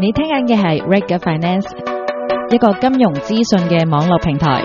你聽緊嘅係 Reg Finance， 一個金融資訊嘅網絡平台。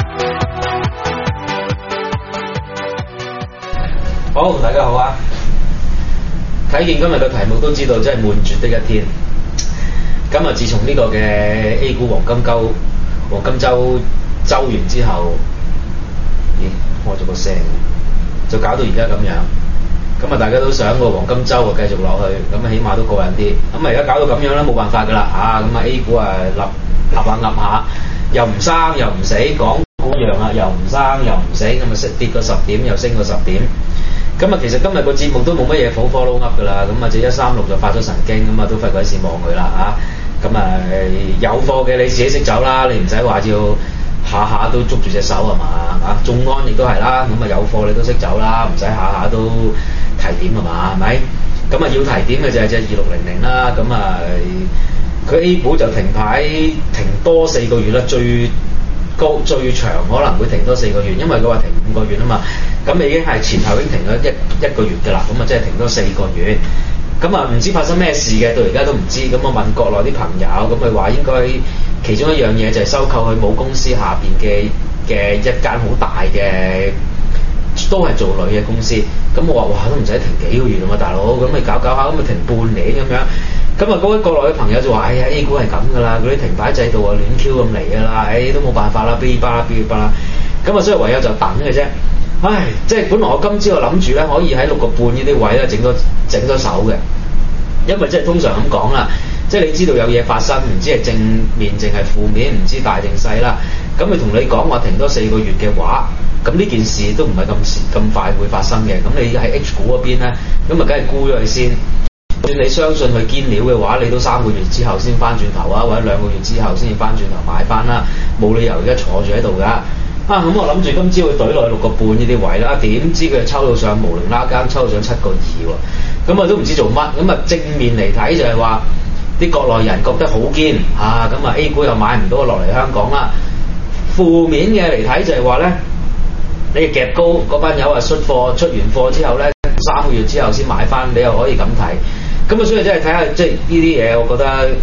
好，大家好啊！睇見今日嘅題目都知道，真係悶絕的一天。今日自從呢個嘅 A 股黃金周周完之後，開咗個聲，就搞到而家咁樣。咁啊，大家都想個黃金周啊繼續落去，咁啊起碼都過癮啲。咁啊而家搞到咁樣啦，冇辦法㗎啦嚇。咁啊 A 股啊立下，又唔生又唔死，港股一樣啊，又唔生又唔死，咁啊跌個10點，又升個10點。咁啊，其實今日個節目都冇乜嘢好 follow up 㗎啦。咁啊，隻136就發咗神經，咁啊都費鬼事望佢啦嚇。咁啊有貨嘅你自己識走啦，你唔使話要下下都捉住隻手係嘛啊？眾安亦都係啦，咁啊有貨你都識走啦，唔使下下都提點係嘛，係咪？咁啊要提點嘅就係隻2600啦，咁啊佢 A 股就停牌停多4個月啦，最長可能會停多4個月，因為佢話停5個月啊嘛，咁已經係前後已經停咗一個月㗎啦，咁啊即係停多4個月。咁啊唔知發生咩事嘅，到而家都唔知。咁我問國內啲朋友，咁佢話應該其中一樣嘢就係收購佢母公司下邊嘅一間好大嘅，都係做鋁嘅公司。咁我話哇都唔使停幾個月啊嘛，大佬，咁咪搞下，咁咪停半年咁樣。咁啊嗰位國內嘅朋友就話：哎呀 A 股係咁㗎啦，嗰啲停牌制度啊亂 Q 咁嚟㗎啦，都冇辦法啦，嗶哩吧啦。咁啊所以唯有就等嘅啫。唉，即係本來我今朝我諗住咧可以喺6個半呢啲位咧整多手嘅，因為即係通常咁講啦，即係你知道有嘢發生，唔知係正面定係負面，唔知大定細啦。咁佢同你講話停多4個月嘅話，咁呢件事都唔係咁快會發生嘅。咁你喺 H 股嗰邊咧，咁啊梗係沽咗佢先。你相信佢堅料嘅話，你都3個月之後先翻轉頭啊，或者2個月之後先至翻轉頭買翻啦，冇理由而家坐住喺度㗎。咁我諗住今朝會懟落去6個半呢啲位啦，點知佢抽到上無零啦更，抽到上7個2喎，咁啊都唔知做乜。咁啊正面嚟睇就係話啲國內人覺得好堅咁啊 A 股又買唔到落嚟香港啦。負面嘅嚟睇就係話咧，你夾高嗰班友啊出完貨之後咧，3個月之後先買翻，你又可以咁睇。咁啊所以真係睇下即係呢啲嘢，我覺得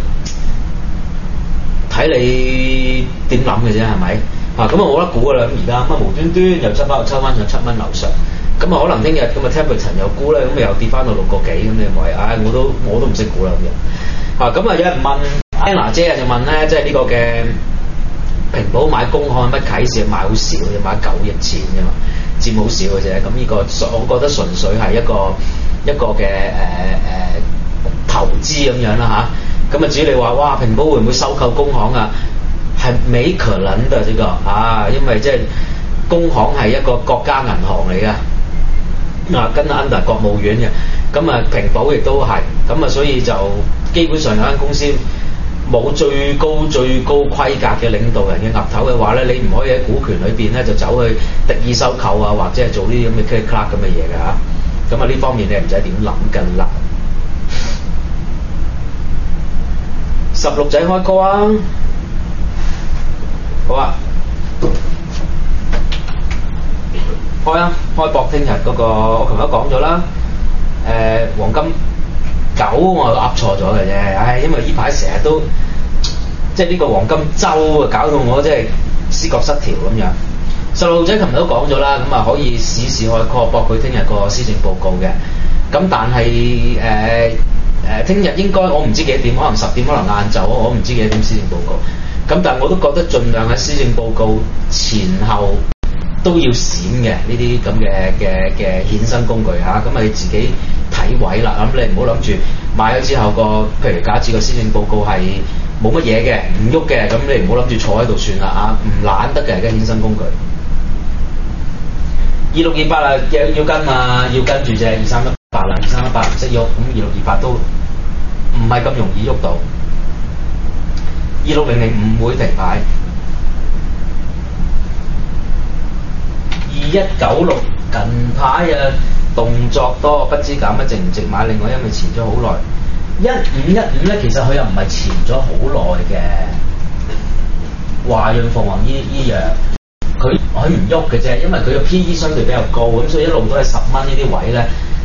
睇你點諗嘅啫，係咪？咁啊冇得估㗎啦，咁而家咁啊無端端又抽翻上7蚊樓上，咁啊可能聽日咁啊 Templeton 又估咧，咁啊又跌翻到6個幾，咁你咪我都唔識估啦咁樣。咁啊有人問 Anna 姐就問咧，即係呢個嘅平保買工行乜啟示買好少，就買9億錢啫嘛，佔好少嘅啫。咁呢個我覺得純粹係一個嘅投資咁樣啦嚇。咁啊至於你話哇平保會唔會收購工行啊？係沒可能的呢個因為即係工行係一個國家銀行嚟嘅，跟 under 國務院嘅，咁啊平保亦都係，咁啊所以就基本上有間公司冇最高規格嘅領導人嘅岌頭嘅話咧，你唔可以喺股權裏邊咧就走去敵意收購啊，或者係做呢啲咁嘅 click clack 咁嘅嘢㗎嚇，咁啊呢方面你唔使點諗㗎啦。16仔開歌啊！好啊，開博聽日嗰個，我琴日都講咗啦。黃金9我噏錯咗嘅啫，因為呢排成日都即係呢個黃金周啊，搞到我真係思覺失調咁樣。細路仔琴日都講咗啦，咁啊可以試開課博佢聽日個施政報告嘅。咁但係聽日應該我唔知幾點，可能10點，可能晏晝，我唔知幾點施政報告。咁但係我都覺得盡量喺施政報告前後都要閃嘅呢啲咁嘅衍生工具嚇，咁啊你自己睇位啦。咁你唔好諗住買咗之後譬如假設個施政報告係冇乜嘢嘅，唔喐嘅，咁你唔好諗住坐喺度算啦唔懶得嘅而家衍生工具。2628啊，要跟啊，要跟住隻2318啦，2318唔識喐，咁2628都唔係咁容易喐到。2600唔會停牌，2196近排動作多，不知減值唔值買。另外因為前咗好耐，1515咧其實佢又唔係前咗好耐嘅。華潤鳳凰醫藥佢唔喐嘅啫，因為佢嘅 PE 相對比較高，咁所以一路都係10蚊呢啲位咧，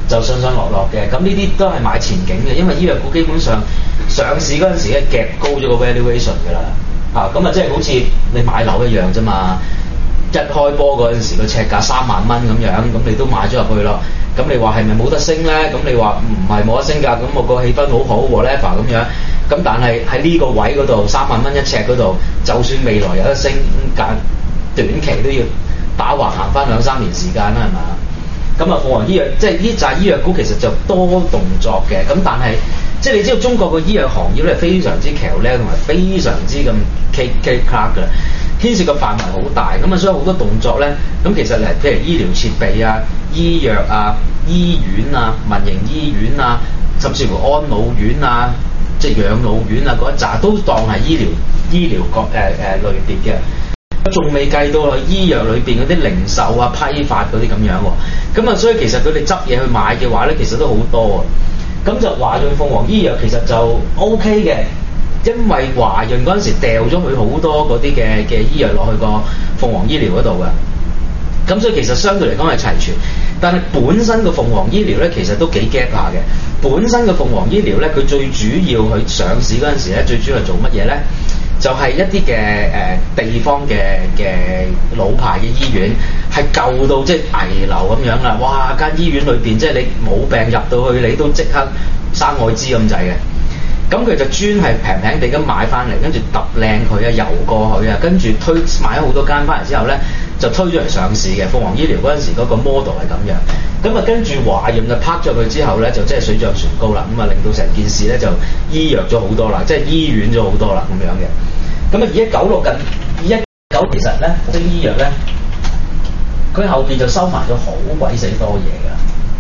就上上落落嘅。咁呢啲都係買前景嘅，因為醫藥股基本上上市嗰陣時咧夾高咗個 valuation 㗎啦。咁啊即係好似你買樓一樣啫嘛。一開波嗰陣時個尺價3萬蚊咁樣，咁你都買咗入去咯。咁你話係咪冇得升咧？咁你話唔係冇得升㗎，咁我個氣氛好好 whatever 咁樣。咁但係喺呢個位嗰度3萬蚊一尺嗰度，就算未來有得升，短期都要打橫行翻2-3年時間啦，係嘛？咁啊，鳳凰醫藥即係呢紮醫藥股其實就多動作嘅。咁但係即係你知道中國個醫藥行業咧非常之強咧，同埋非常之咁 K class 嘅。牽涉嘅範圍好大，咁啊，所以好多動作咧，咁其實嚟譬如醫療設備啊、醫藥啊、醫院啊、民營醫院啊，甚至乎安老院啊、即係養老院啊嗰一紮都當係醫療類別嘅，仲未計到去醫藥裏邊嗰啲零售啊、批發嗰啲咁樣喎，咁啊，所以其實佢哋執嘢去買嘅話咧，其實都好多啊，咁就華潤鳳凰醫藥其實就 OK 嘅。因為華潤嗰陣時掉咗佢好多嗰啲嘅醫藥落去個鳳凰醫療嗰度嘅，咁所以其實相對嚟講係齊全。但係本身個鳳凰醫療咧，其實都幾 gap 下嘅。本身個鳳凰醫療咧，佢最主要去上市嗰陣時咧，最主要係做乜嘢咧？就係一啲嘅地方嘅老牌嘅醫院，係舊到即係危樓咁樣啦。哇！間醫院裏邊即係你冇病入到去，你都即刻生愛滋咁滯嘅。咁佢就專係平平地咁買翻嚟，跟住揼靚佢啊，油過去啊，跟住買咗好多間翻嚟之後咧，就推咗嚟上市嘅。鳳凰醫療嗰陣時嗰個 model 係咁樣，咁啊跟住華潤就拍咗佢之後咧，就即係水漲船高啦，咁啊令到成件事咧就醫藥咗好多啦，即係醫院咗好多啦咁樣嘅。咁啊2196其實咧，即係醫藥咧，佢後邊就收埋咗好鬼死多嘢㗎。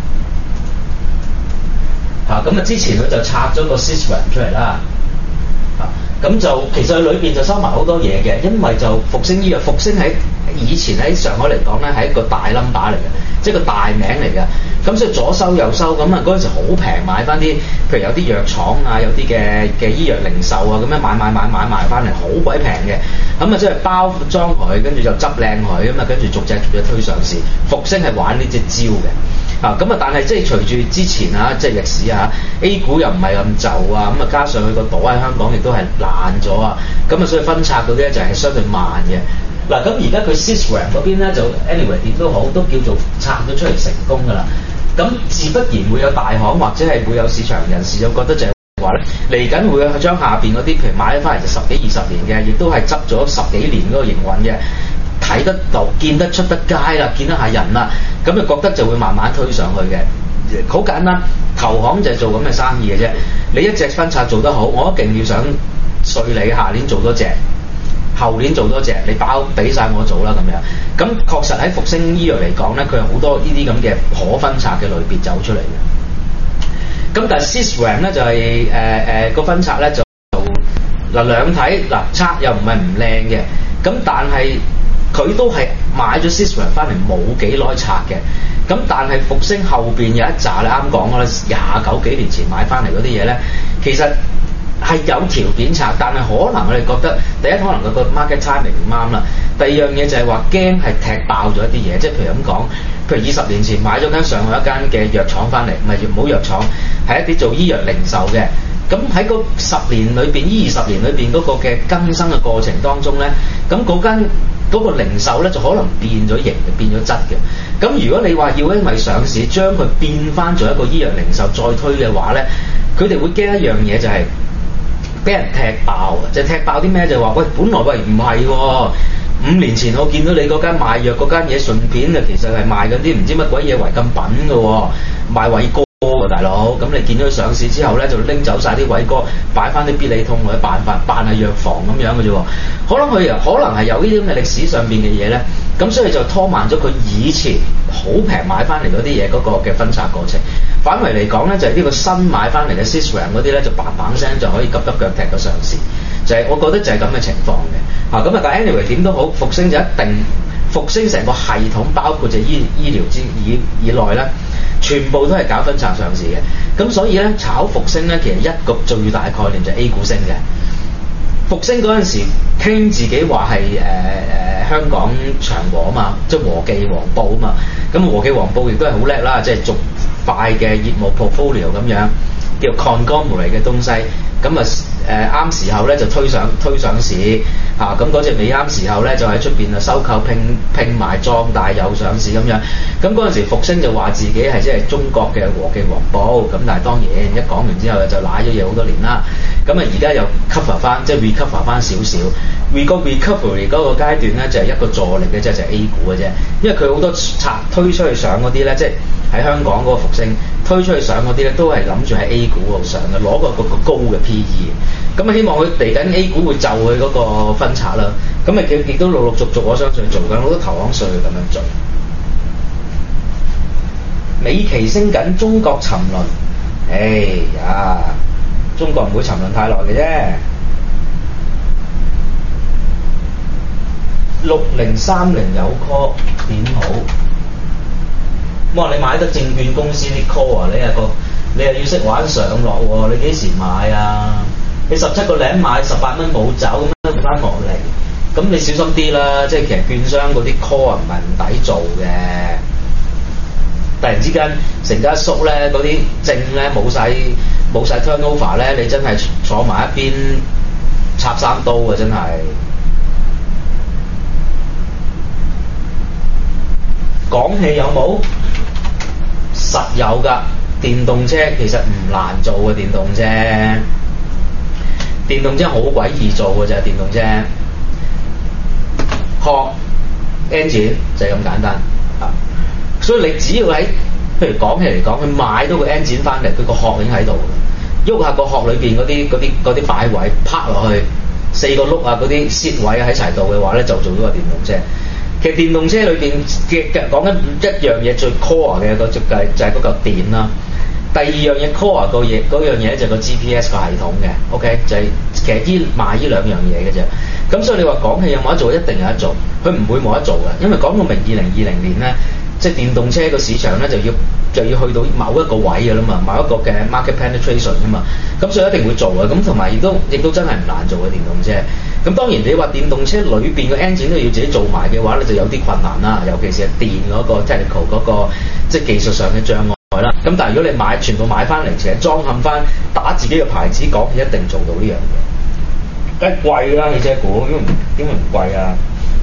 咁啊！之前佢就拆咗個 Sisram 出嚟啦，咁就其實佢裏邊就收埋好多嘢嘅，因為就復星醫藥，復星喺以前喺上海嚟講咧係一個大 number 嚟嘅，即係個大名嚟嘅。咁所以左收右收，咁啊嗰陣時好平買翻啲，譬如有啲藥廠啊，有啲嘅醫藥零售啊，咁樣買翻嚟好鬼平嘅。咁啊即係包裝佢，跟住就執靚佢，咁啊跟住逐隻推上市。復星係玩呢隻招嘅。咁啊，但係即係隨住之前即係歷史A 股又唔係咁就咁啊，加上佢個朵喺香港亦都係爛咗啊，咁啊，所以分拆嗰啲咧就係相對慢嘅。嗱，咁而家佢 Sisram 嗰邊咧就 anyway 點都好，都叫做拆咗出嚟成功㗎啦。咁自不然會有大行或者係會有市場人士就覺得就係話咧，嚟緊會將下邊嗰啲譬如買咗翻嚟就10幾20年嘅，亦都係執咗10幾年嗰個營運嘅。睇得到、見得出得街啦，見得下人啦，咁就覺得就會慢慢推上去嘅。好簡單，投行就係做咁嘅生意嘅啫。你一隻分拆做得好，我一定要想稅你下年做多隻，後年做多隻，你俾晒我做啦咁樣。咁確實喺復星醫藥嚟講咧，佢有好多呢啲咁嘅可分拆嘅類別走出嚟嘅。咁但係 Sisram 咧就係個分拆咧就嗱兩睇嗱拆又唔係唔靚嘅，咁但係。佢都係買咗 Sisram 翻嚟冇幾耐拆嘅，咁但係復星後邊有一紮你啱講㗎啦，29幾年前買翻嚟嗰啲嘢咧，其實係有條件拆，但係可能我哋覺得第一可能佢個 market timing 唔啱啦，第二樣嘢就係話驚係踢爆咗一啲嘢，即係譬如咁講，譬如20年前買咗間上海一間嘅藥廠翻嚟，唔係唔好藥廠，係一啲做醫藥零售嘅。咁喺嗰10年裏邊，呢20年裏邊嗰個嘅更新嘅過程當中咧，咁嗰個零售咧就可能變咗形，變咗質嘅。咁如果你話要因為上市將佢變翻做一個醫藥零售再推嘅話咧，佢哋會驚一樣嘢就係俾人踢爆啊！就係踢爆啲咩？就係話喂，本來唔係喎，5年前我見到你嗰間賣藥嗰間嘢，順便啊其實係賣緊啲唔知乜鬼嘢違禁品嘅喎，賣偉哥。大佬，咁你見到佢上市之後咧，就拎走晒啲偉哥，擺翻啲必理痛或者扮係藥房咁樣嘅啫喎。可能係有呢啲咁嘅歷史上邊嘅嘢咧，咁所以就拖慢咗佢以前好平買翻嚟嗰啲嘢嗰個嘅分拆過程。反為嚟講咧，就係呢個新買翻嚟嘅 Sisram 嗰啲咧，就嘭嘭聲就可以急得腳踢到上市。就係我覺得就係咁嘅情況嘅。咁但係 anyway 點都好，復星就一定復星成個系統，包括就醫療以內咧。全部都係搞分拆上市嘅，咁所以咧炒復星咧，其實一個最大概念就係 A 股升嘅。 復星嗰陣時傾自己話係香港長和啊嘛，即係和記黃埔啊嘛。咁和記黃埔亦都係好叻啦，即係逐塊嘅業務 portfolio 咁樣，叫 conglomerate 嘅東西。咁啱時候咧就推上市嚇，咁嗰隻未啱時候咧就喺出邊啊收購拼埋壯大又上市咁樣。咁嗰陣時復星就話自己係即係中國嘅和記黃埔，咁但係當然一講完之後就賴咗嘢好多年啦。咁啊而家又 cover 翻，即係 recover 翻少少。recovery 嗰個階段咧就係一個助力嘅啫，就係 A 股嘅啫。因為佢好多推出去上嗰啲咧，即係喺香港嗰個復星推出去上嗰啲咧，都係諗住喺 A 股度上嘅，攞個高嘅 PE。咁啊希望佢嚟緊 A 股會就佢嗰個分拆啦。咁啊佢亦都陸陸續續我相信做緊好多投行稅咁樣做。美期升緊，中國沉淪。哎呀，中國唔會沉淪太耐嘅啫。6030有 call 點好？哇！你買得證券公司啲 call 啊，你又要識玩上落喎，你幾時買啊？你17個零買18蚊冇走，咁樣翻落嚟，咁你小心啲啦。即係其實券商嗰啲 call 啊唔係唔抵做嘅。突然之間成家縮咧，嗰啲證咧冇晒 turnover 咧，你真係坐埋一邊插三刀啊！真係。廣汽有冇？實有㗎，電動車其實唔難做嘅，電動車好鬼易做嘅啫，電動車學 engine 就係咁簡單啊！所以你只要喺譬如廣汽嚟講，佢買到個 engine 翻嚟，佢個殼已經喺度嘅，喐下個殼裏邊嗰啲擺位，拍落去4個轆啊，嗰啲 seat 位喺齊度嘅話咧，就做咗個電動車。其實電動車裏邊嘅講緊一樣嘢最 core 嘅就係嗰嚿電啦。第二樣嘢 core 嗰樣嘢就係個 GPS 個系統嘅 ，OK 就係其實賣呢兩樣嘢嘅啫。咁所以你話廣汽有冇得做？一定有得做，佢唔會冇得做嘅，因為講到明2020年咧，即係電動車個市場咧就要去到某一個位嘅啦嘛，某一個嘅 market penetration 啊嘛，咁所以一定會做嘅。咁同埋亦都真係唔難做嘅電動車。咁當然你話電動車裏邊個 engine 都要自己做埋嘅話咧，就有啲困難啦，尤其是係電嗰個 technical 嗰個即係技術上嘅障礙啦。咁但係如果你全部買翻嚟，其實裝嵌翻打自己嘅牌子，廣汽一定做到呢樣嘢。梗係貴啦，汽車股點會唔貴啊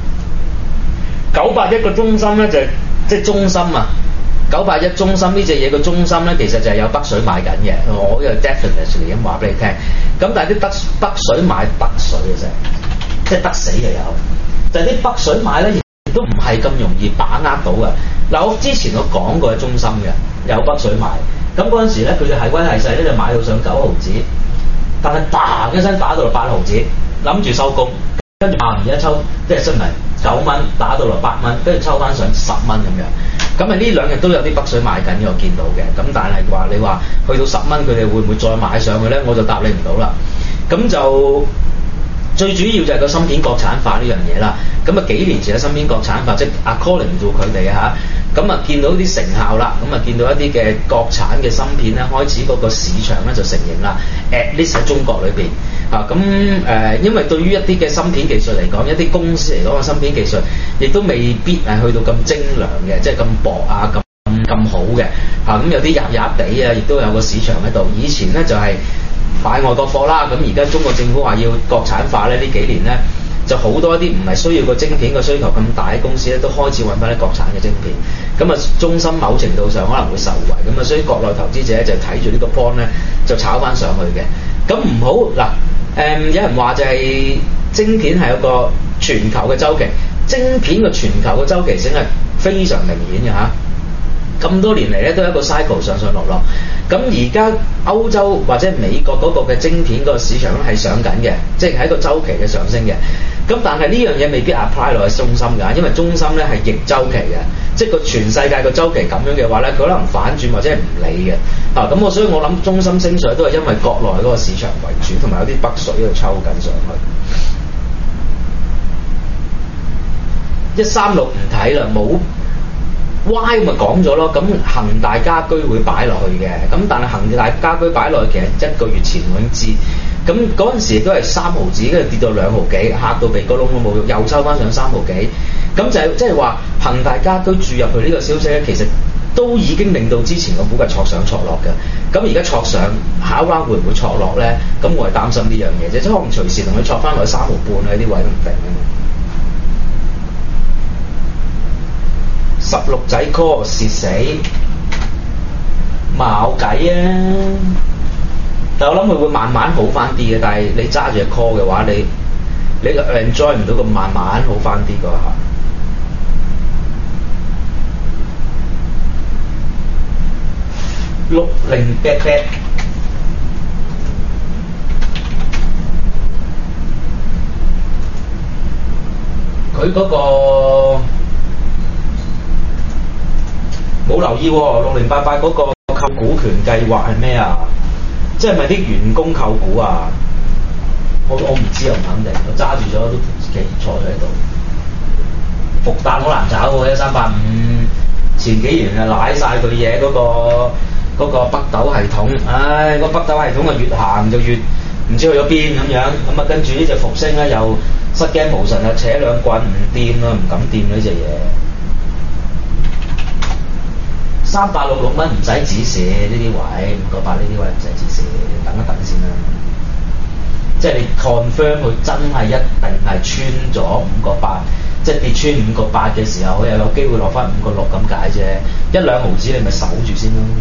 ？981個中心咧就即係中心啊！981中心呢隻嘢個中心咧，其實就係有北水買緊嘅，我呢個 definitely 咁話俾你聽。咁但係啲北水買北水嘅啫，即係得死嘅有。就係啲北水買咧，亦都唔係咁容易把握到嘅。嗱，我之前我講過係中心嘅，有北水買。咁嗰陣時咧，佢哋係威係勢咧，就買到上9毫子，但係嘭一聲打到落8毫子，諗住收工，跟住而家抽即係真係9蚊打到落8蚊，跟住抽翻上10蚊咁樣。咁啊呢兩日都有啲北水買緊嘅，我見到嘅。咁但係你話去到10蚊，佢哋會唔會再買上去咧？我就答你唔到啦。咁就最主要就係個芯片國產化呢樣嘢啦。咁啊幾年前嘅芯片國產化，即係 according to 佢哋嚇，咁啊見到啲成效啦，咁啊見到一啲嘅國產嘅芯片咧，開始嗰個市場咧就成型啦。at least 喺中國裏邊啊，咁因為對於一啲嘅芯片技術嚟講，一啲公司嚟講嘅芯片技術，亦都未必係去到咁精良嘅，即係咁薄啊，咁好嘅嚇。咁有啲入地啊，亦都有個市場喺度。以前咧就係買外國貨啦，咁而家中國政府話要國產化咧，呢幾年咧就好多一啲唔係需要個晶片嘅需求咁大嘅公司咧，都開始揾翻啲國產嘅晶片。咁啊，中芯某程度上可能會受惠，咁啊，所以國內投資者就睇住呢個 point 咧，就炒翻上去嘅。咁唔好嗱，有人話就係晶片係有個全球嘅周期，晶片嘅全球嘅周期性係非常明顯嘅嚇。咁多年嚟咧都係一個 cycle 上上落落。咁而家歐洲或者美國嗰個嘅晶片個市場咧係上緊嘅，即係喺個周期嘅上升嘅。咁但係呢樣嘢未必 apply 落去中芯㗎，因為中芯咧係逆周期嘅，即係個全世界個周期咁樣嘅話咧，佢可能反轉或者係唔理嘅。咁所以我諗中芯升上都係因為國內嗰個市場為主，同埋有啲北水喺度抽緊上去。136唔睇啦，冇。Y 咪講咗咯，咁恒大家居會擺落去嘅，咁但係恒大家居擺落去其實1個月前我已經知， 咁嗰陣時亦都係3毫子，跟住跌到2毫幾，嚇到鼻哥窿都冇用，又抽翻上3毫幾。咁就係即係話，憑大家都注入去呢個消息咧，其實都已經令到之前個股價挫上挫落嘅。咁而家挫上，下一 round 會唔會挫落咧？咁我係擔心呢樣嘢啫，即係可能隨時同佢挫翻落去3毫半喺啲位都唔定啊嘛。16仔 call 蝕死，冇計啊！但我諗佢會慢慢好翻啲嘅，但係你揸住隻 call 嘅話，你 enjoy 唔到咁慢慢好翻啲嗰下。6088，佢嗰個冇留意喎，6088嗰個購股權計劃係咩啊？即係咪啲員工購股啊？我唔知又唔肯定，我揸住咗都企坐咗喺度。復旦好難找喎，1385前幾年啊賴晒佢嘢嗰個北斗系統，唉，個北斗系統啊越行就越唔知去咗邊咁樣，咁啊跟住呢隻復星咧又失驚無神啊，扯兩棍唔掂啦，唔敢掂呢隻嘢。366蚊唔使止蝕呢啲位，598呢啲位唔使止蝕，等一等先啦。即係你 confirm 佢真係一定係穿咗5.8，即係跌穿5.8嘅時候，又有機會落翻5.6咁解啫。1-2毫子你咪守住先咯。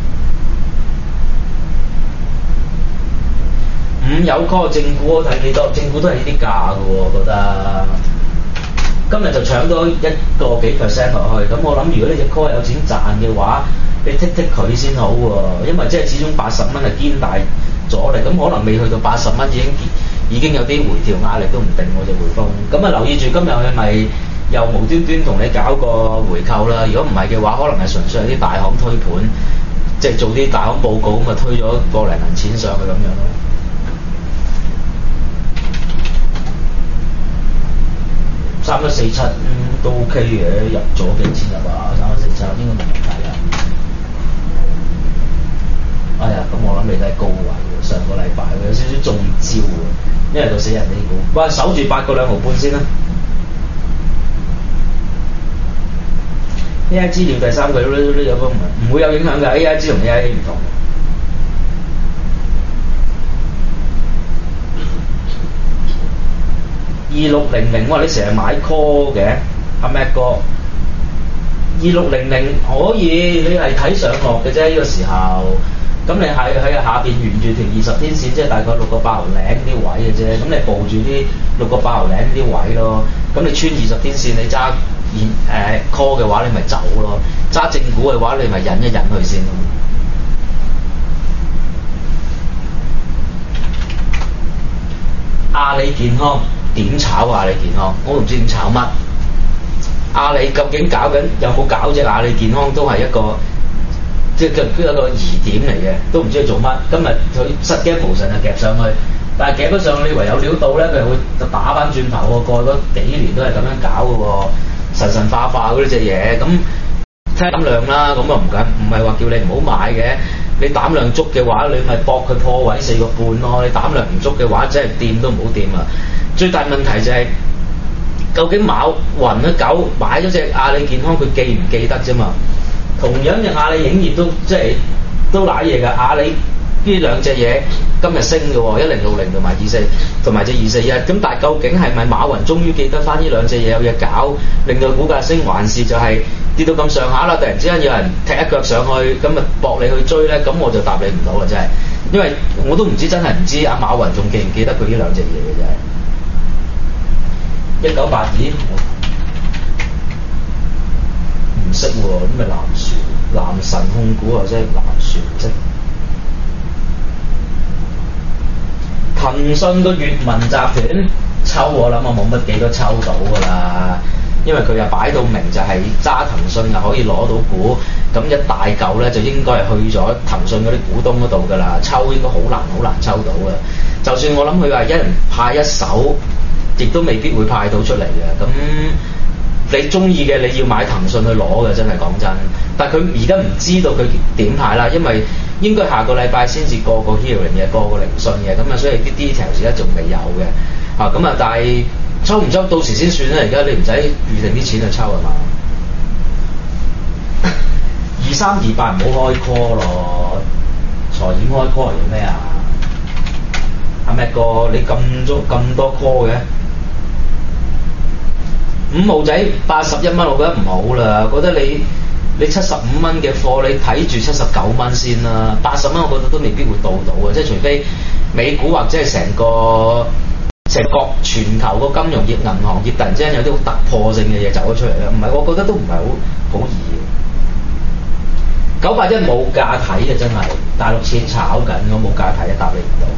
有 call 正股，我睇幾多？正股都係呢啲價嘅喎，我覺得。今日就搶多1個幾% 落去，咁我諗如果呢隻 call 有錢賺嘅話，你剔佢先好喎，因為即係始終80蚊係堅大阻力，咁可能未去到80蚊已經有啲回調壓力都唔定喎隻匯豐。咁啊留意住今日佢咪又無端端同你搞個回購啦？如果唔係嘅話，可能係純粹係啲大行推盤，即係做啲大行報告咁啊推咗個零銀錢上去咁樣咯。3147都 OK 嘅，入咗幾錢入啊？3147應該冇問題啊。哎呀，咁我諗你都係高位喎，上個禮拜有少少中招喎，因為到死人呢股，喂守住8個2毫半先啦。AI 資料第三句有個唔會有影響㗎 ，AI 資同 AI 唔同。2600，哇！你成日買 call 嘅，阿 Mac 哥，2600可以，你係睇上落嘅啫，呢個時候。咁你喺下邊沿住條20天線，即係大概6.8毫零啲位嘅啫。咁你報住啲6.8毫零啲位咯。咁你穿20天線，你揸call 嘅話，你咪走咯。揸正股嘅話，你咪忍一忍佢先咯。阿里健康點炒阿里健康？我都唔知點炒乜。阿里究竟搞緊有冇搞啫？阿里健康都係一個即係一個疑點嚟嘅，都唔知佢做乜。今日佢失驚無神就夾上去，但係夾咗上去，你唯有料到咧，佢會就打翻轉頭喎。過咗幾年都係咁樣搞嘅喎，神神化化嗰啲隻嘢。咁睇膽量啦，咁啊唔係話叫你唔好買嘅。你膽量足嘅話，你咪搏佢破位4個半咯。你膽量唔足嘅話，真係掂都唔好掂啊！最大問題就係、究竟馬雲嘅狗買咗隻阿里健康，佢記唔記得啫嘛？同樣嘅阿里影業都即係都瀨嘢㗎。阿里呢兩隻嘢今日升嘅喎，1060同埋24同埋隻241。咁但係究竟係咪馬雲終於記得翻呢兩隻嘢有嘢搞，令到股價升，還是就係跌到咁上下啦？突然之間有人踢一腳上去，咁啊搏你去追咧？咁我就答你唔到啦，真係，因為我都唔知真係唔知阿馬雲仲記唔記得佢呢兩隻嘢嘅真係。1982唔識喎，咁咪南神控股啊，即係南船即。騰訊個閱文集團抽，我諗我冇乜幾多抽到㗎啦，因為佢又擺到明就係揸騰訊又可以攞到股，咁一大嚿咧就應該係去咗騰訊嗰啲股東嗰度㗎啦，抽應該好難抽到嘅。就算我諗佢話一人派一手，亦都未必會派到出嚟嘅。咁你中意嘅你要買騰訊去攞嘅，真係講真。但係佢而家唔知道佢點派啦，因為應該下個禮拜先至過個 hearing 嘅，過個聆訊嘅，咁啊所以啲 details 而家仲未有嘅，咁啊但係抽唔抽到時先算啦，而家你唔使預定啲錢去抽係嘛？2328唔好開 call 咯，財險開 call 嚟做咩啊？阿 Mac 哥你咁多 call 嘅，5號仔81蚊，我覺得唔好啦，覺得你75蚊嘅貨，你睇住79蚊先啦，80蚊我覺得都未必會到嘅，即係除非美股或者係成個全球個金融業、銀行業突然之間有啲好突破性嘅嘢走咗出嚟啦，唔係我覺得都唔係好易。981冇價睇嘅真係，大陸錢炒緊，我冇價睇，答你唔到。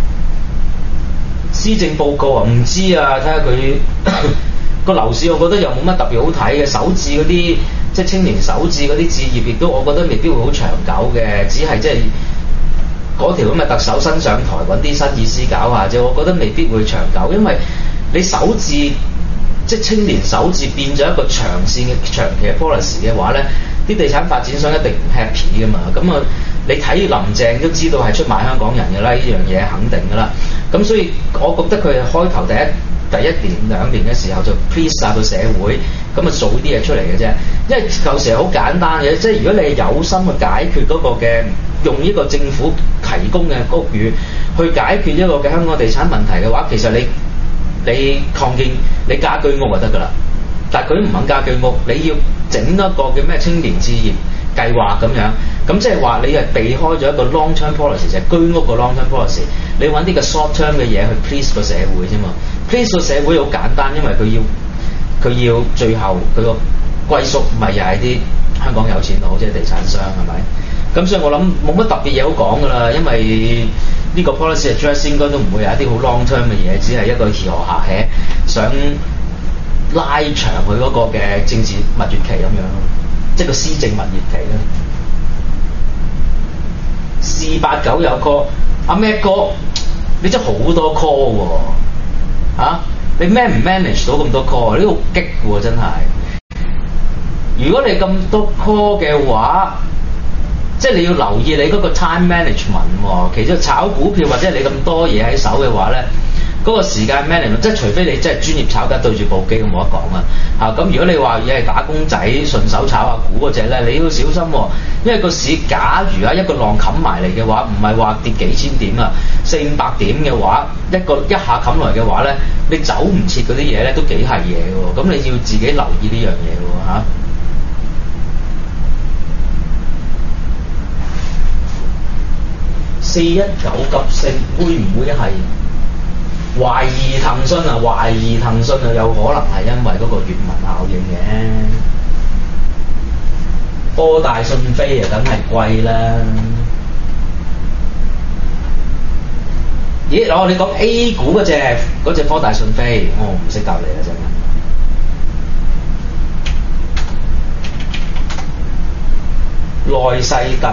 施政報告啊，唔知啊，睇下佢個樓市，我覺得又冇乜特別好睇嘅。首置嗰啲即係青年首置嗰啲置業，亦都我覺得未必會好長久嘅，只係即係嗰條咁嘅特首新上台揾啲新意思搞下啫。我覺得未必會長久，因為你首置即係青年首置變咗一個長線嘅長期嘅 policy 嘅話咧，啲地產發展商一定唔 happy 噶嘛。咁啊，你睇林鄭都知道係出賣香港人㗎啦，呢樣嘢肯定㗎啦。咁所以我覺得佢係開頭第一年兩年嘅時候就 please 曬個社會，咁啊做啲嘢出嚟嘅啫。因為舊時係好簡單嘅，即係如果你係有心去解決嗰個嘅，用呢個政府提供嘅屋宇去解決一個嘅香港地產問題嘅話，其實你擴建你家居屋就得㗎啦。但係佢唔肯家居屋，你要整一個叫咩青年置業計劃咁樣，咁即係話你係避開咗一個 long term policy， 就係居屋個 long term policy， 你揾啲個 short term 嘅嘢去 please 個社會啫嘛。please 個社會好簡單，因為佢要最後佢個歸宿咪又係啲香港有錢佬，即係地產商係咪？咁所以我諗冇乜特別嘢好講㗎啦，因為呢個 policy address 應該都唔會有一啲好 long term 嘅嘢，只係一個協和下嘅想拉長佢嗰個嘅政治蜜月期咁樣，即係個施政蜜月期啦。489有 call， 阿 Mac 哥，你真係好多 call 喎，你 manage 到咁多 call， 呢個好激喎真係。如果你咁多 call 嘅話，即係你要留意你嗰個 time management 喎。其實炒股票或者你咁多嘢喺手嘅話咧，嗰個時間 management， 即係除非你真係專業炒家對住部機，咁冇得講啊。咁如果你話你係打工仔順手炒下股嗰隻咧，你要小心喎，因為個市假如一個浪冚埋嚟嘅話，唔係話跌幾千點啊，400-500點嘅話，一下冚來嘅話咧，你走唔切嗰啲嘢咧都幾係嘢嘅喎，咁你要自己留意呢樣嘢喎嚇。419急升會唔會係懷疑騰訊啊？懷疑騰訊啊，有可能係因為嗰個閱文效應嘅。科大訊飛啊，梗係貴啦。咦？你講 A 股嗰隻科大訊飛，我唔識答你啦，真係。內世特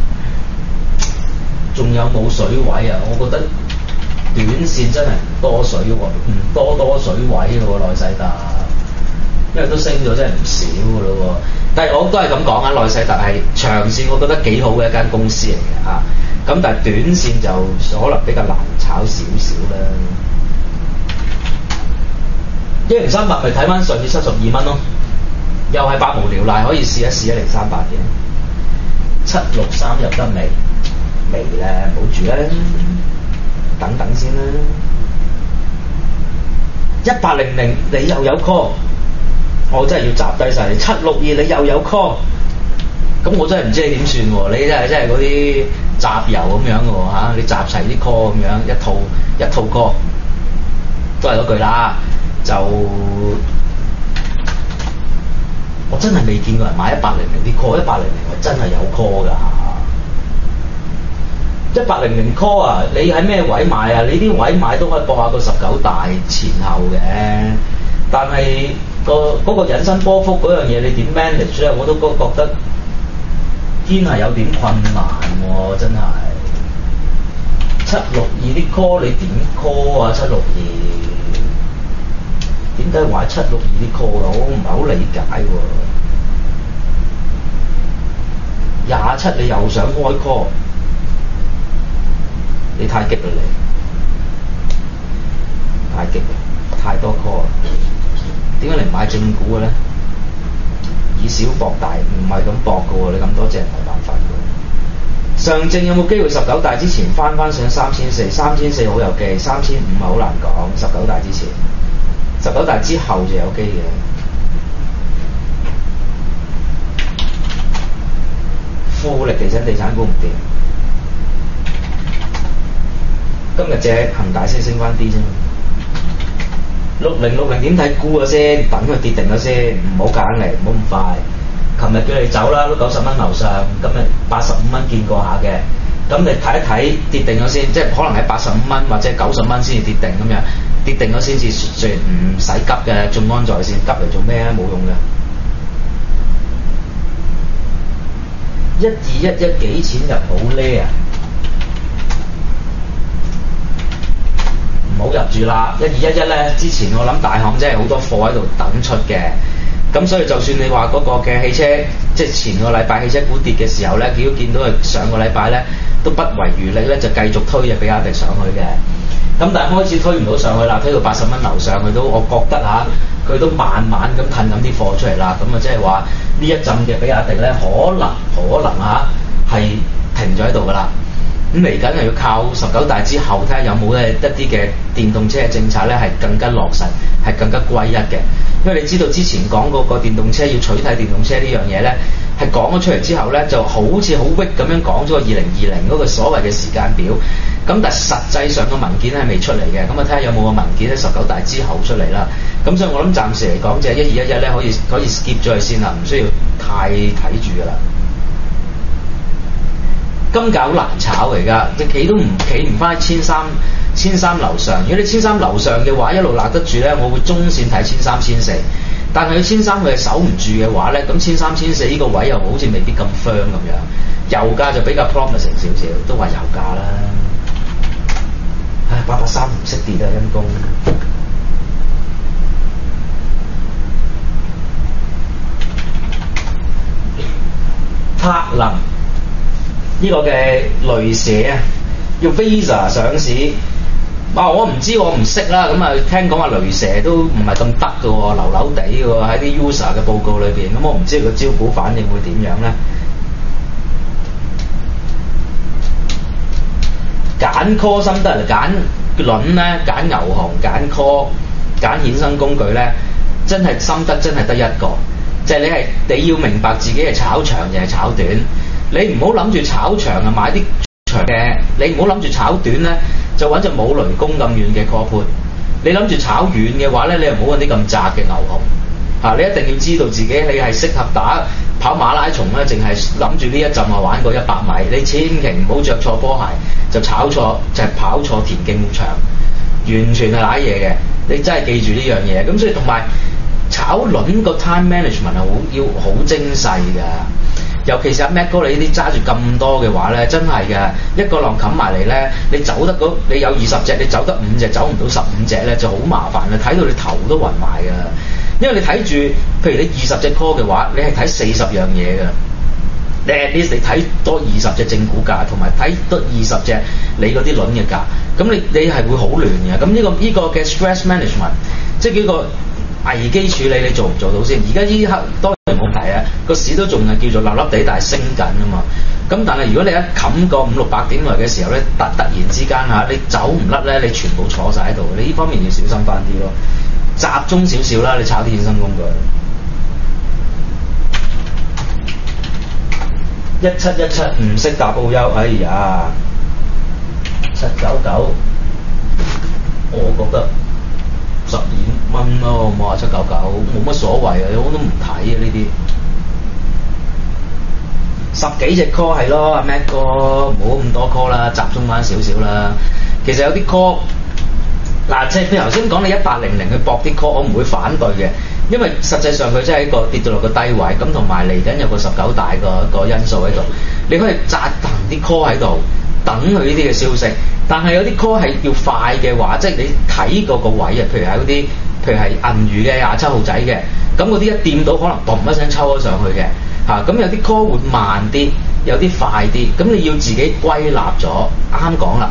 仲有冇水位啊？我覺得短線真係唔多水位，唔多水位嘅喎內世特，因為都升咗真係唔少嘅咯喎。但係我都係咁講啊，內世特係長線我覺得幾好嘅一間公司嚟嘅嚇，咁但係短線就可能比較難炒少少啦。1038咪睇翻上次72蚊咯，又係百無聊賴可以試一試1038嘅。763入得未？未咧，冇住啦，等等先啦。1800你又有 call， 我真係要集低晒你。762你又有 call， 咁我真係唔知你點算喎。你真係嗰啲集郵咁樣嘅喎嚇，你集齊啲 call 咁樣一套 call， 都係嗰句啦。就我真係未見過人買1800啲 call， 1800我真係有 call 㗎。1800 call 啊！你喺咩位買啊？你啲位買都可以搏下個19大前後嘅，但係嗰個引伸波幅嗰樣嘢，你點 manage 咧？我都覺得堅係有點困難喎，真係。762啲 call 你點 call 啊？762點解買762啲 call 啊？我唔係好理解喎。27你又想開 call？ 你太激啦你，太激啦，太多 call 啦。點解你唔買正股嘅咧？以小博大，唔係咁博嘅喎，你咁多隻唔係辦法嘅。上證有冇機會19大之前翻上3400？3400好有機，3500係好難講。19大之前，19大之後就有機嘅。富力其實地產股唔掂，今日隻恒大先升翻啲啫。6060點睇沽咗先，等佢跌定咗先，唔好揀嚟，唔好咁快。琴日叫你走啦，都90蚊樓上，今日85蚊見過下嘅，咁你睇一睇跌定咗先，即係可能喺85蚊或者90蚊先至跌定咁樣，跌定咗先至算，唔使急嘅，眾安在線，急嚟做咩啊？冇用嘅。1211幾錢入好呢啊？唔好入住啦！1211咧，之前我諗大行真係好多貨喺度等出嘅，咁所以就算你話嗰個嘅汽車，即係前個禮拜汽車股跌嘅時候咧，佢都見到佢上個禮拜咧都不遺餘力咧就繼續推嘅比亞迪上去嘅，咁但係開始推唔到上去啦，推到80蚊樓上去都，我覺得嚇佢都慢慢咁褪緊啲貨出嚟啦，咁啊即係話呢一陣嘅比亞迪咧可能嚇係停咗喺度噶啦。咁嚟緊係要靠19大之後睇下有冇咧一啲嘅電動車嘅政策咧係更加落實，係更加歸一嘅。因為你知道之前講嗰個電動車要取締電動車呢樣嘢咧，係講咗出嚟之後咧，就好似好 weak 咁樣講咗個2020嗰個所謂嘅時間表。咁但係實際上個文件係未出嚟嘅，咁啊睇下有冇個文件喺19大之後出嚟啦。咁所以我諗暫時嚟講，就係1211咧可以 skip 咗佢先啦，唔需要太睇住噶啦。金價好難炒嚟㗎，即企唔翻1300樓上。如果你1300樓上嘅話，一路勒得住咧，我會中線睇1300、1400。但係佢1300佢係守唔住嘅話咧，咁1300、1400呢個位又好似未必咁 firm 咁樣。油價就比較 promising 少少，都話油價啦。唉，883唔識跌啊，陰公。柏能。呢個嘅雷蛇啊，要 Visa 上市，我唔知我唔識啦，咁啊聽講話雷蛇都唔係咁得嘅喎，流流地嘅喎喺啲 user 嘅報告裏邊，咁我唔知佢個招股反應會點樣咧？揀 call 心得嚟揀輪咧，揀牛熊，揀 call，揀衍生工具咧，真係心得真係得一個，就係你要明白自己係炒長定係炒短。你唔好諗住炒長啊，買啲長嘅；你唔好諗住炒短咧，就揾隻冇雷公咁遠嘅 call put。你諗住炒遠嘅話咧，你又唔好揾啲咁窄嘅牛熊嚇。你一定要知道自己你係適合打跑馬拉松咧，淨係諗住呢一陣啊玩過100米。你千祈唔好着錯波鞋，就炒錯就係跑錯田徑場，完全係瀨嘢嘅。你真係記住呢樣嘢。咁所以同埋炒輪個 time management 係要好精細㗎。尤其是阿 Mac 哥你呢啲揸住咁多嘅話咧，真係嘅一個浪冚埋嚟咧，你走得你有20隻，你走得5隻，走唔到15隻咧就好麻煩啦，睇到你頭都暈埋㗎。因為你睇住，譬如你20隻 call 嘅話，你係睇40樣嘢㗎。你 at least 你睇多20隻正股價，同埋睇多20隻你嗰啲輪嘅價，咁你係會好亂嘅。咁呢個嘅 stress management， 即係幾個危機處理，你做唔做到先？而家呢刻當然冇提啊，個市都仲係叫做立立地，但係升緊啊嘛。咁但係如果你一冚個500-600點來嘅時候咧，突然之間嚇你走唔甩咧，你全部坐晒喺度，你呢方面要小心翻啲咯，集中少少啦，你炒啲衍生工具。1717唔識打報優，哎呀，799，我覺得12蚊咯，冇話799，冇乜所謂啊，我都唔睇啊呢啲。10幾隻 call 係咯，阿 Mac 哥唔好咁多 call 啦，集中翻少少啦。其實有啲 call，嗱即係譬如頭先講你1800去搏啲 call，我唔會反對嘅，因為實際上佢真係一個跌到落個低位，咁同埋嚟緊有個19大個因素喺度，你可以紮行啲 call 喺度，等佢呢啲嘅消息。但係有啲 call 係要快嘅話，即係你睇個位啊，譬如係嗰啲，譬如係銀娛嘅27號仔嘅，咁嗰啲一掂到可能嘣一聲抽咗上去嘅。咁有啲 call 會慢啲，有啲快啲，咁你要自己歸納咗，啱講啦。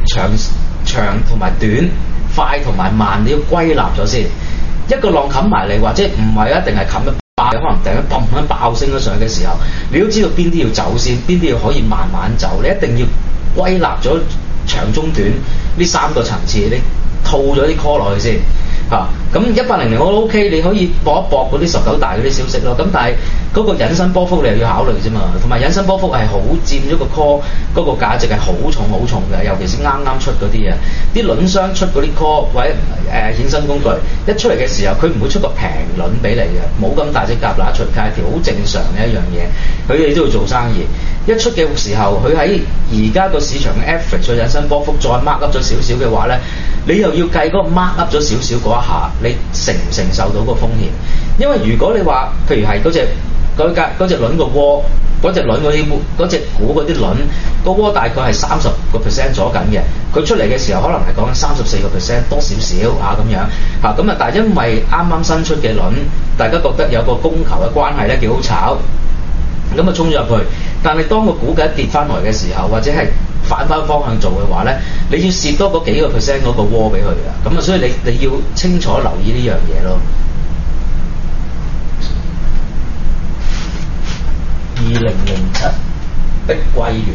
長同埋短、快同埋慢，你要歸納咗先。一個浪冚埋嚟，或者唔係一定係冚一爆，可能突然間砰一爆升咗上去嘅時候，你都知道邊啲要走先，邊啲要可以慢慢走。你一定要歸納咗長、中、短呢3個層次，你套咗啲 call 落去先。咁1800我都 OK，你可以搏一搏嗰啲19大嗰啲消息咯。咁但係嗰個引伸波幅你又要考慮啫嘛，同埋引伸波幅係好佔咗個 call 嗰個價值係好重嘅，尤其是啱啱出嗰啲啊，啲輪商出嗰啲 call 或者衍生工具一出嚟嘅時候，佢唔會出個平輪俾你嘅，冇咁大隻蛤乸隨街跳，好正常嘅一樣嘢。佢哋都要做生意，一出嘅時候，佢喺而家個市場嘅 average 嘅引伸波幅再 mark up 咗少少嘅話咧，你又要計嗰個 mark up 咗少少嗰一下，你承唔承受到個風險？因為如果你話，譬如係嗰隻輪個窩，嗰隻輪嗰隻股嗰啲輪個窩大概係30% 左緊嘅，佢出嚟嘅時候可能係講緊34%多少少咁樣咁啊，但係因為啱啱新出嘅輪，大家覺得有個供求嘅關係咧幾好炒，咁啊衝咗入去，但係當個股價跌翻來嘅時候，或者係反翻方向做嘅話咧，你要蝕多嗰幾個 percent 嗰個窩俾佢㗎，咁啊，所以你要清楚留意呢樣嘢咯。2007碧桂園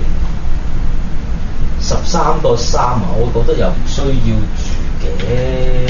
13個3啊，我覺得又唔需要住嘅。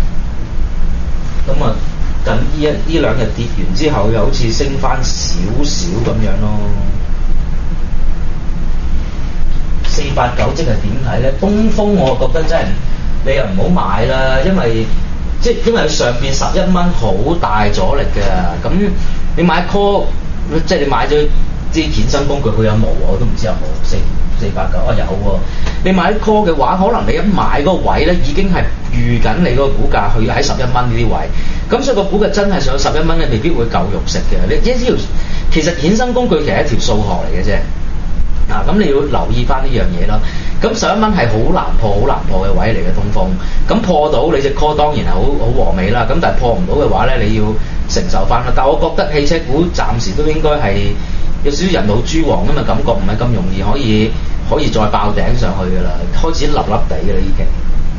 咁啊，近呢兩日跌完之後，又好似升翻少少咁樣咯。489即係點睇咧？東風我覺得真係你又唔好買啦，因為上邊11蚊好大阻力嘅。咁你買 call， 即係你買咗啲衍生工具，佢有冇啊？我都唔知有冇。489啊有喎。你買 call 嘅話，可能你一買嗰個位咧，已經係預緊你嗰個股價去喺11蚊呢啲位。咁所以個股價真係上11蚊咧，未必會夠肉食嘅。你一條其實衍生工具其實係一條數學嚟嘅啫。咁你要留意翻呢樣嘢咯。咁11蚊係好難破嘅位嚟嘅東風。咁破到你隻 call 當然係好和美啦。咁但係破唔到嘅話咧，你要承受翻啦。但係我覺得汽車股暫時都應該係有少少人老珠黃咁嘅感覺，唔係咁容易可以再爆頂上去㗎啦。開始笠笠地㗎啦已經。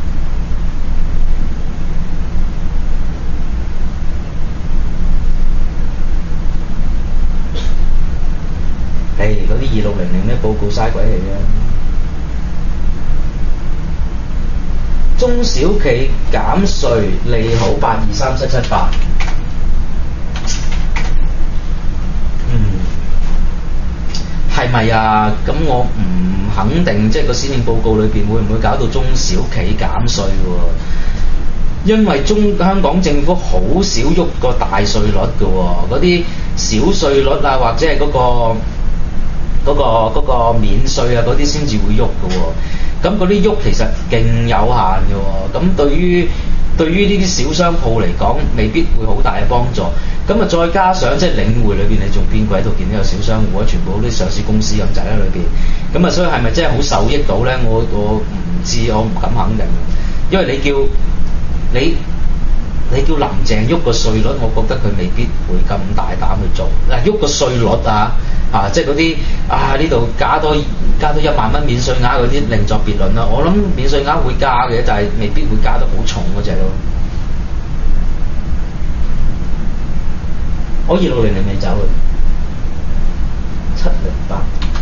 嗰啲2600咩報告嘥鬼嚟嘅。中小企減稅利好823778。係咪啊？咁我唔肯定，即係個施政報告裏邊會唔會搞到中小企減稅喎？因為香港政府好少喐個大稅率嘅喎，嗰啲小稅率啊，或者係嗰個免稅啊，嗰啲先至會喐嘅喎。咁嗰啲喐其實勁有限嘅喎。咁對於呢啲小商鋪嚟講，未必會好大嘅幫助。咁啊，再加上即係領匯裏邊，你仲邊鬼度見到有小商戶啊？全部啲上市公司咁滯喺裏邊。咁啊，所以係咪真係好受益到咧？我唔知，我唔敢肯定。因為你叫林鄭喐個稅率，我覺得佢未必會咁大膽去做。嗱，喐個稅率即係嗰啲呢度加多1萬蚊免稅額嗰啲，另作別論啦。我諗免稅額會加嘅，但係未必會加得好重嗰隻咯。我260你未走708，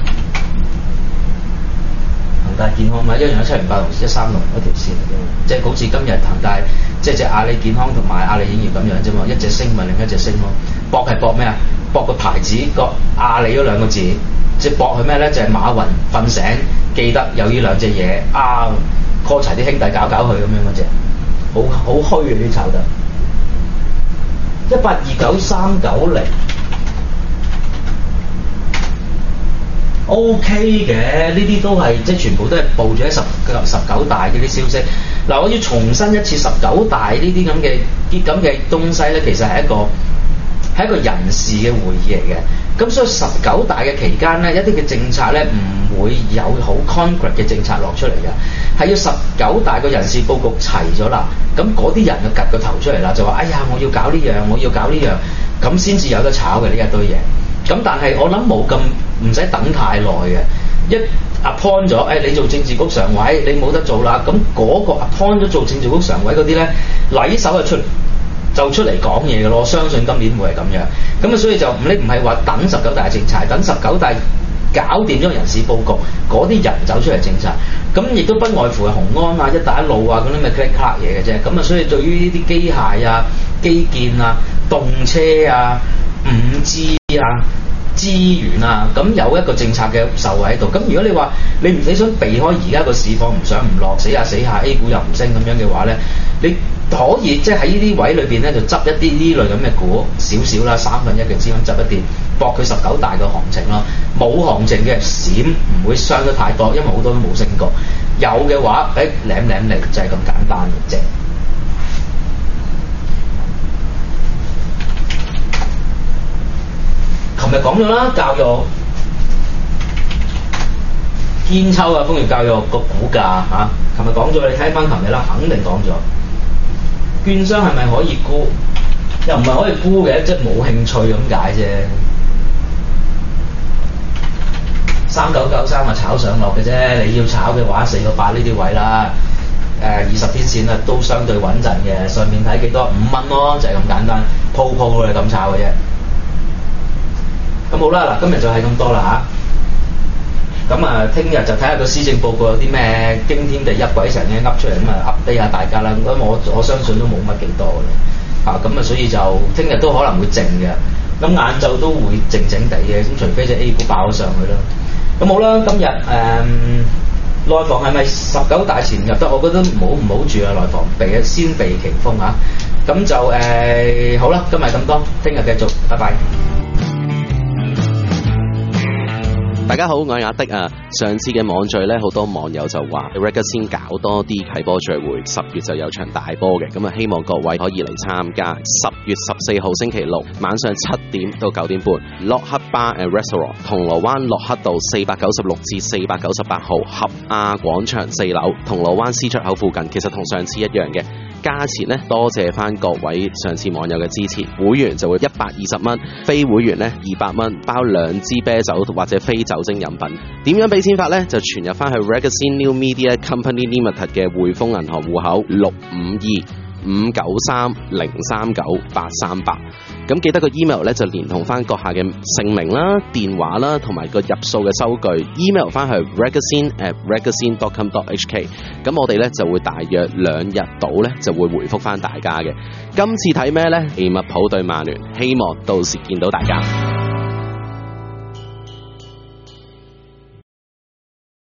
恒大健康咪一樣有708同136嗰條線嚟嘅，即係好似今日恒大即係隻阿里健康同埋阿里影業咁樣啫嘛，一隻升咪另一隻升咯。搏係搏咩啊？搏個牌子個阿里嗰兩個字，即係搏佢咩咧？就係馬雲瞓醒記得有呢兩隻嘢call 齊啲兄弟搞佢咁樣嗰隻，好虛嘅啲炒得。1829390 OK 嘅，呢啲都係即係全部都係報咗喺19大嘅啲消息。嗱，我要重申一次，19大呢啲咁嘅東西咧，其實係一個人事嘅會議嚟嘅。咁所以19大嘅期間咧，一啲嘅政策咧唔會有好 concrete 嘅政策落出嚟嘅，係要19大個人事佈局齊咗啦，咁嗰啲人就趌個頭出嚟啦，就話哎呀我要搞呢樣，我要搞呢樣，咁先至有得炒嘅呢一堆嘢。咁但係我諗冇咁唔使等太耐嘅， appoint 咗，你做政治局常委，你冇得做啦。咁嗰個 appoint 咗做政治局常委嗰啲咧，禮手就出嚟講嘢嘅咯。我相信今年會係咁樣。咁啊，所以就你唔係話等19大政策，等19大搞掂咗人事佈局，嗰啲人走出嚟政策。咁亦都不外乎係紅安啊、一帶一路啊嗰啲咩 click 嘢嘅啫。咁啊，所以對於呢啲機械啊、基建啊、動車啊、5G 啊、資源啊，咁有一個政策嘅受惠喺度。咁如果你話你想避開而家個市況唔上唔落，死下 A 股又唔升咁樣嘅話咧，你可以即係喺呢啲位裏邊咧就執一啲呢類咁嘅股少少啦，1/3嘅資金執一啲，搏佢19大嘅行情咯。冇行情嘅閃唔會傷得太多，因為好多都冇升過。有嘅話，舐嚟就係咁簡單嘅啫。琴日講咗啦，教育堅秋啊，楓葉教育個股價嚇，琴日講咗，你睇翻琴日啦，肯定講咗。券商係咪可以沽？又唔係可以沽嘅，即係冇興趣咁解啫。3993啊，炒上落嘅啫。你要炒嘅話，4個8呢啲位啦，20天線啊都相對穩陣嘅。上面睇幾多？5蚊咯，就係咁簡單，鋪你咁炒嘅啫。咁好啦，嗱，今日就係咁多啦嚇。咁啊，聽日就睇下個施政報告有啲咩驚天地泣鬼神嘅噏出嚟，咁啊 update 下大家啦。咁我相信都冇乜幾多嘅啦。咁啊，所以就聽日都可能會靜嘅。咁晏晝都會靜靜地嘅，咁除非隻 A 股爆咗上去啦。咁好啦，今日內房係咪19大前入得？我覺得唔好住啊，內房先避其鋒嚇。咁就好啦，今日咁多，聽日繼續，拜拜。 大家好，我係阿的啊。上次嘅網聚咧，好多網友就話 Reggie 先搞多啲啟波聚會，10月就有場大波嘅，咁啊希望各位可以嚟參加。10月14號星期六晚上7點到9點半，洛克 Bar and Restaurant 銅鑼灣洛克道496至498號合亞廣場4樓，銅鑼灣 C 出口附近，其實同上次一樣嘅。價錢呢，多謝翻各位上次網友嘅支持，會員就會120蚊，非會員呢200蚊，包2支啤酒或者非酒精飲品。點樣俾錢法呢？就存入翻去 Reggie New Media Company Limited 嘅匯豐銀行戶口652-593-039-838。咁記得個 email 咧就連同翻閣下嘅姓名啦、電話啦，同埋個入數嘅收據 email 翻去 regazine@regazine.com.hk。咁我哋咧就會大約2日到咧就會回覆翻大家嘅。今次睇咩呢？利物浦對曼聯，希望到時見到大家。